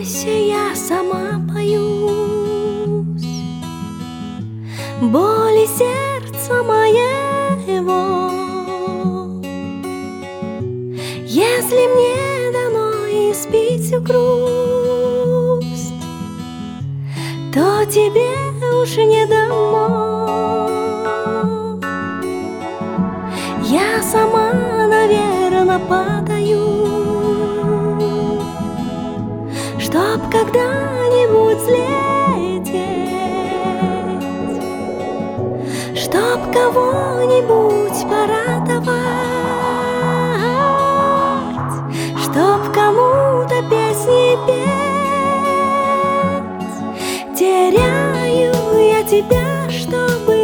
бойся, я сама боюсь боли сердца моего. Если мне дано испить всю грусть, то тебе уж не дано. Я сама, наверно, подаю, чтоб когда-нибудь взлететь, чтоб кого-нибудь порадовать, чтоб кому-то песни петь. Теряю я тебя, чтобы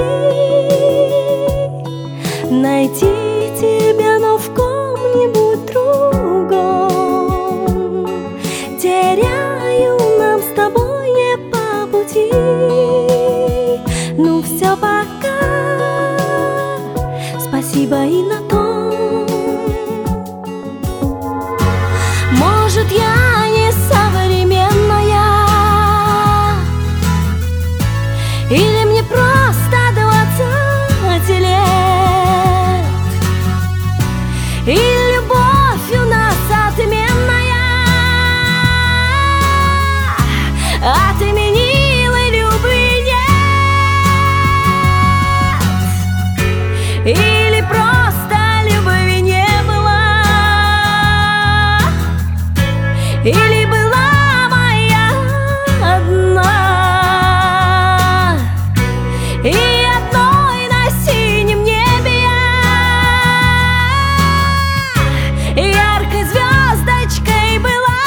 найти тебя, но в ком-нибудь другом. Теряю, нам с тобой не по пути. Ну все, пока, спасибо и на том. Может, я не современная, или мне просто 20 лет, и любовь у нас отменная, отменила любви нет, или просто любви не было, или была моя одна, и одной на синем небе я яркой звездочкой была.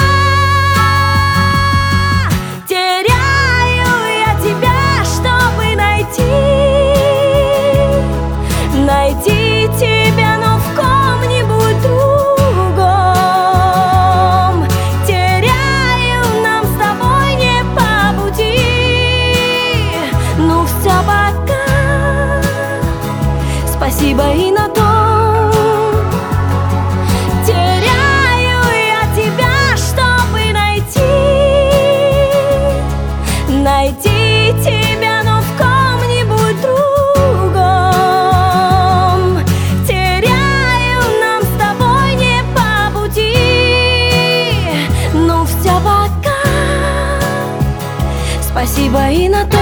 Теряю я тебя, чтобы найти тебя, но в ком-нибудь другом. Теряю, нам с тобой не по пути. Ну все, пока, спасибо и на том. Теряю я тебя, чтобы найти тебя, но в ком-нибудь другом. Теряю, нам с тобой не по пути. Ну все, пока, спасибо и на том.